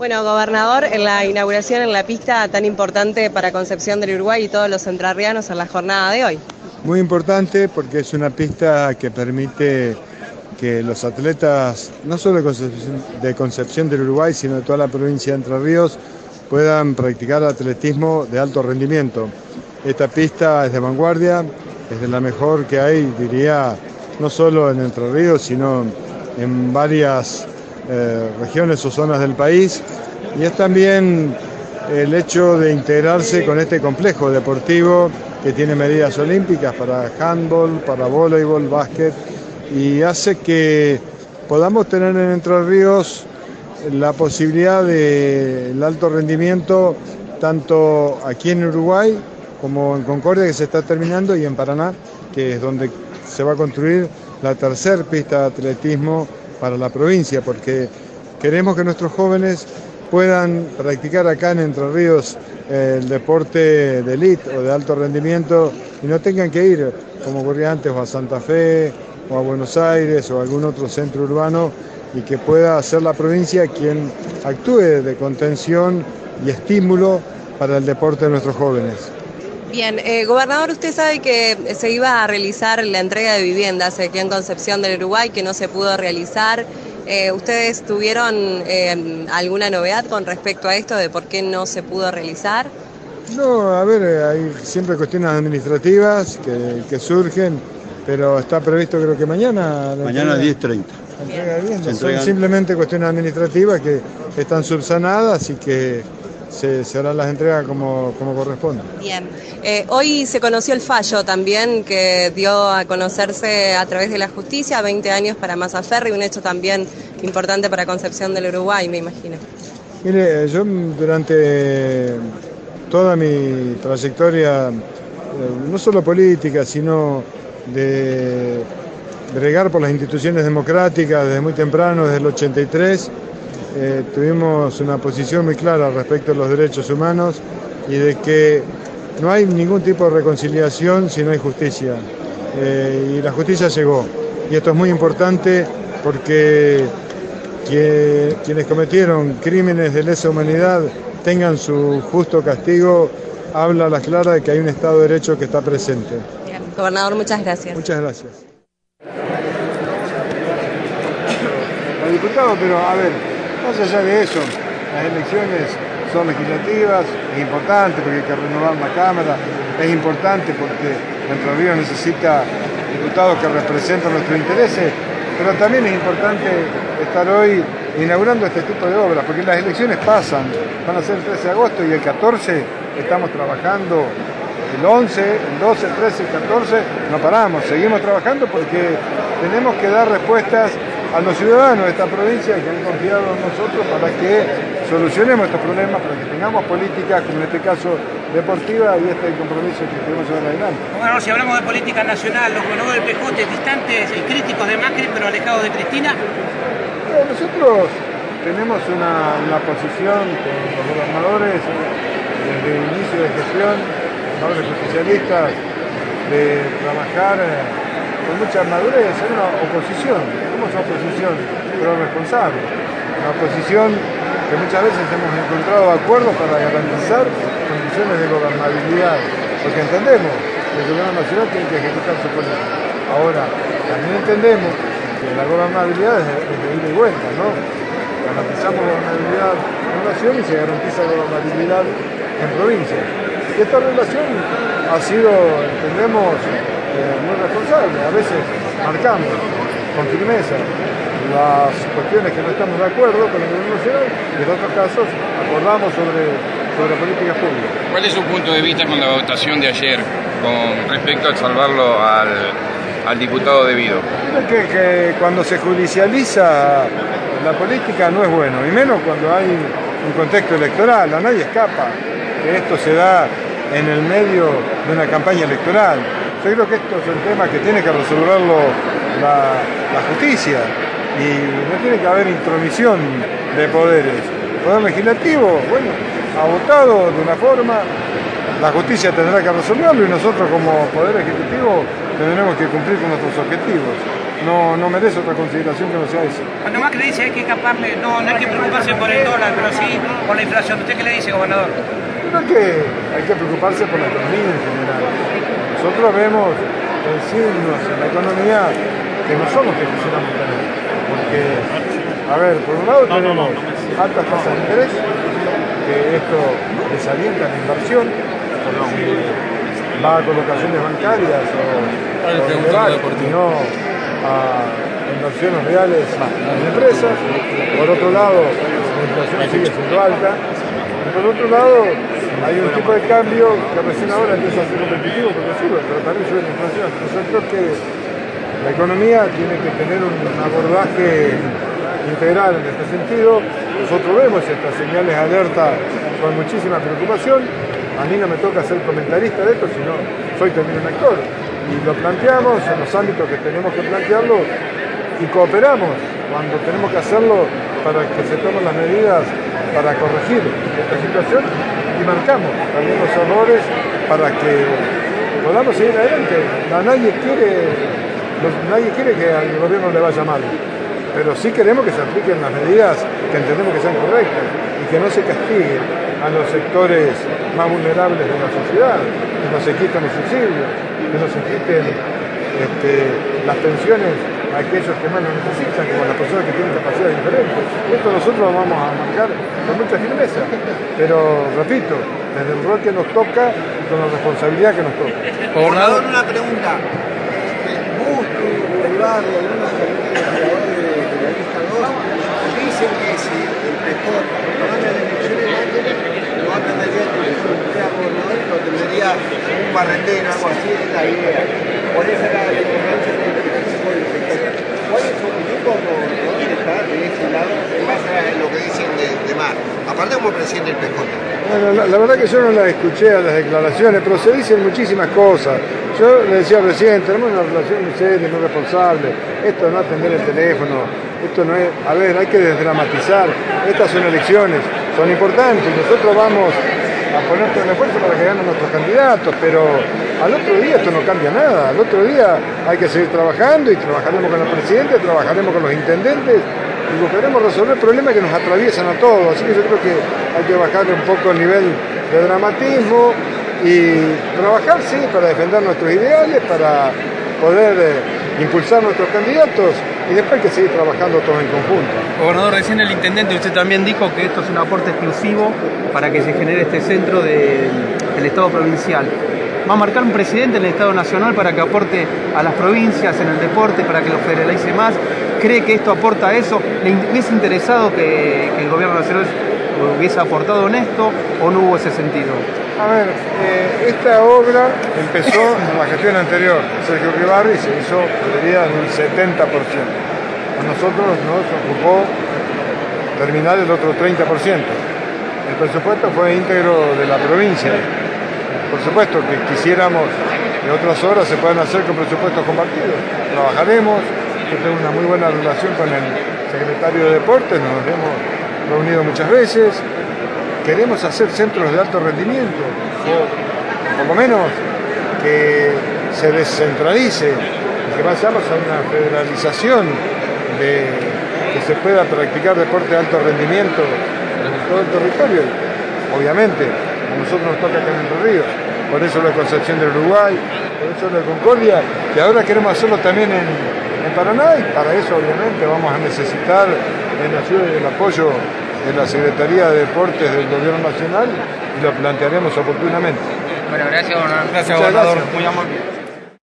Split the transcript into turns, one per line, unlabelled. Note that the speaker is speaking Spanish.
Bueno, gobernador, en la inauguración en la pista tan importante para Concepción del Uruguay y todos los entrerrianos en la jornada de hoy.
Muy importante porque es una pista que permite que los atletas, no solo de Concepción del Uruguay, sino de toda la provincia de Entre Ríos, puedan practicar atletismo de alto rendimiento. Esta pista es de vanguardia, es de la mejor que hay, diría, no solo en Entre Ríos, sino en varias regiones o zonas del país, y es también el hecho de integrarse con este complejo deportivo que tiene medidas olímpicas para handball, para voleibol, básquet, y hace que podamos tener en Entre Ríos la posibilidad del alto rendimiento tanto aquí en Uruguay como en Concordia, que se está terminando, y en Paraná, que es donde se va a construir la tercera pista de atletismo para la provincia, porque queremos que nuestros jóvenes puedan practicar acá en Entre Ríos el deporte de élite o de alto rendimiento y no tengan que ir, como ocurría antes, o a Santa Fe, o a Buenos Aires, o a algún otro centro urbano, y que pueda ser la provincia quien actúe de contención y estímulo para el deporte de nuestros jóvenes.
Bien, gobernador, usted sabe que se iba a realizar la entrega de viviendas aquí en Concepción del Uruguay, que no se pudo realizar. ¿Ustedes tuvieron alguna novedad con respecto a esto de por qué no se pudo realizar?
No, a ver, hay siempre cuestiones administrativas que surgen, pero está previsto creo que mañana.
Mañana 10:30.
Entrega de viviendas. Son simplemente cuestiones administrativas que están subsanadas y que se harán las entregas como corresponde.
Bien. Hoy se conoció el fallo también que dio a conocerse a través de la justicia, 20 años para Mazzaferri, un hecho también importante para Concepción del Uruguay, me imagino.
Mire, yo durante toda mi trayectoria, no solo política, sino de bregar por las instituciones democráticas desde muy temprano, desde el 83, tuvimos una posición muy clara respecto a los derechos humanos y de que no hay ningún tipo de reconciliación si no hay justicia. Y la justicia llegó. Y esto es muy importante porque quienes cometieron crímenes de lesa humanidad tengan su justo castigo, habla a las claras de que hay un Estado de Derecho que está presente.
Bien, gobernador, muchas gracias.
Muchas gracias. Diputado, pero a ver, más allá de eso, las elecciones son legislativas, es importante porque hay que renovar la Cámara, es importante porque Entre Ríos necesita diputados que representan nuestros intereses, pero también es importante estar hoy inaugurando este tipo de obras, porque las elecciones pasan, van a ser el 13 de agosto y el 14 estamos trabajando, el 11, el 12, el 13, el 14, no paramos, seguimos trabajando porque tenemos que dar respuestas a los ciudadanos de esta provincia que han confiado en nosotros para que solucionemos estos problemas, para que tengamos políticas, como en este caso deportiva, y este es el compromiso que queremos llevar adelante.
Bueno, si hablamos de política nacional, los gobernadores del PJ distantes y críticos de Macri, pero alejados de Cristina.
Nosotros tenemos una posición con los gobernadores desde el inicio de gestión, gobernadores justicialistas, de trabajar con mucha madurez en una oposición. Somos una oposición, pero responsable. Una oposición que muchas veces hemos encontrado acuerdos para garantizar condiciones de gobernabilidad, porque entendemos que el gobierno nacional tiene que ejecutar su política. Ahora, también entendemos que la gobernabilidad es de ida y vuelta, ¿no? Garantizamos gobernabilidad en nación y se garantiza gobernabilidad en provincia. Y esta relación ha sido, entendemos, muy responsable. A veces marcamos con firmeza las cuestiones que no estamos de acuerdo con el gobierno nacional y en otros casos acordamos sobre políticas públicas.
¿Cuál es su punto de vista con la votación de ayer con respecto a salvarlo al diputado debido?
Que cuando se judicializa la política no es bueno, y menos cuando hay un contexto electoral. A nadie escapa que esto se da en el medio de una campaña electoral. Yo creo que esto es el tema que tiene que resolverlo la justicia y no tiene que haber intromisión de poderes. El poder legislativo, bueno, ha votado de una forma, la justicia tendrá que resolverlo y nosotros como poder ejecutivo tendremos que cumplir con nuestros objetivos. no merece otra consideración que no sea esa.
Cuando Macri dice hay que escaparle, no hay que preocuparse por el dólar, pero sí por la inflación. ¿Usted qué le dice, gobernador?
Creo que hay que preocuparse por la economía en general. Nosotros vemos signos en la economía que no son los que quisiéramos tener. Porque, a ver, por un lado tenemos altas tasas de interés, que esto desalienta la inversión, porque si va a colocaciones bancarias o liberal, y no a inversiones reales en empresas. Por otro lado, la inflación sigue siendo alta. Y por otro lado, hay un tipo de cambio que recién ahora empieza a ser competitivo porque sube, pero también sube la inflación. Entonces creo que la economía tiene que tener un abordaje integral en este sentido. Nosotros vemos estas señales de alerta con muchísima preocupación. A mí no me toca ser comentarista de esto, sino soy también un actor. Y lo planteamos en los ámbitos que tenemos que plantearlo y cooperamos cuando tenemos que hacerlo para que se tomen las medidas para corregir esta situación y marcamos también los errores para que podamos seguir adelante. Nadie quiere que al gobierno le vaya mal, pero sí queremos que se apliquen las medidas que entendemos que sean correctas y que no se castigue a los sectores más vulnerables de la sociedad, que no se quiten los subsidios, que no se quiten las pensiones a aquellos que más lo necesitan, como las personas que tienen capacidades diferentes. Esto nosotros lo vamos a marcar con mucha firmeza, pero repito, desde el rol que nos toca y con la responsabilidad que nos toca.
Gobernador, una pregunta. Busto, Bolívar y algunos legisladores de la lista 2 dicen que si el PJ no gana la elección en Ángeles, lo va a tendría que sea gobernador y lo tendría un barrendero, algo así, es la idea. Por eso era la importancia del equipo del PJ. ¿Cuál es su opinión como está de ese lado en base a lo que dicen de Mar? Aparte como presidente del PJ.
Bueno, la verdad que yo no la escuché a las declaraciones, pero se dicen muchísimas cosas. Yo le decía recién, tenemos una relación muy seria, muy responsable. Esto no atender el teléfono, esto no es... A ver, hay que desdramatizar. Estas son elecciones, son importantes. Nosotros vamos a poner todo el esfuerzo para que ganen nuestros candidatos, pero al otro día esto no cambia nada. Al otro día hay que seguir trabajando y trabajaremos con el presidente, trabajaremos con los intendentes y buscaremos resolver problemas que nos atraviesan a todos. Así que yo creo que hay que bajarle un poco el nivel de dramatismo y trabajar, sí, para defender nuestros ideales, para poder impulsar nuestros candidatos y después hay que seguir trabajando todos en conjunto.
Gobernador, recién el intendente, usted también dijo que esto es un aporte exclusivo para que se genere este centro del Estado provincial. ¿Va a marcar un presidente en el Estado Nacional para que aporte a las provincias en el deporte, para que lo federalice más? ¿Cree que esto aporta a eso? ¿Le hubiese interesado que el gobierno nacional hubiese aportado en esto o no hubo ese sentido?
A ver, esta obra empezó en la gestión anterior, Sergio Ribarri, y se hizo, diría, en un 70%. A nosotros nos ocupó terminar el otro 30%. El presupuesto fue íntegro de la provincia. Por supuesto que quisiéramos que otras obras se puedan hacer con presupuestos compartidos. Trabajaremos, yo tengo una muy buena relación con el secretario de Deportes, nos hemos reunido muchas veces. Queremos hacer centros de alto rendimiento, o por lo menos que se descentralice y que vayamos a una federalización de que se pueda practicar deporte de alto rendimiento en todo el territorio. Obviamente, a nosotros nos toca acá en Entre Ríos, por eso la Concepción del Uruguay, por eso la Concordia, y ahora queremos hacerlo también en Paraná, y para eso obviamente vamos a necesitar la ayuda y el apoyo de la Secretaría de Deportes del Gobierno Nacional y lo plantearemos oportunamente.
Bueno, gracias, gobernador.
Gracias, gobernador.
Muy amable.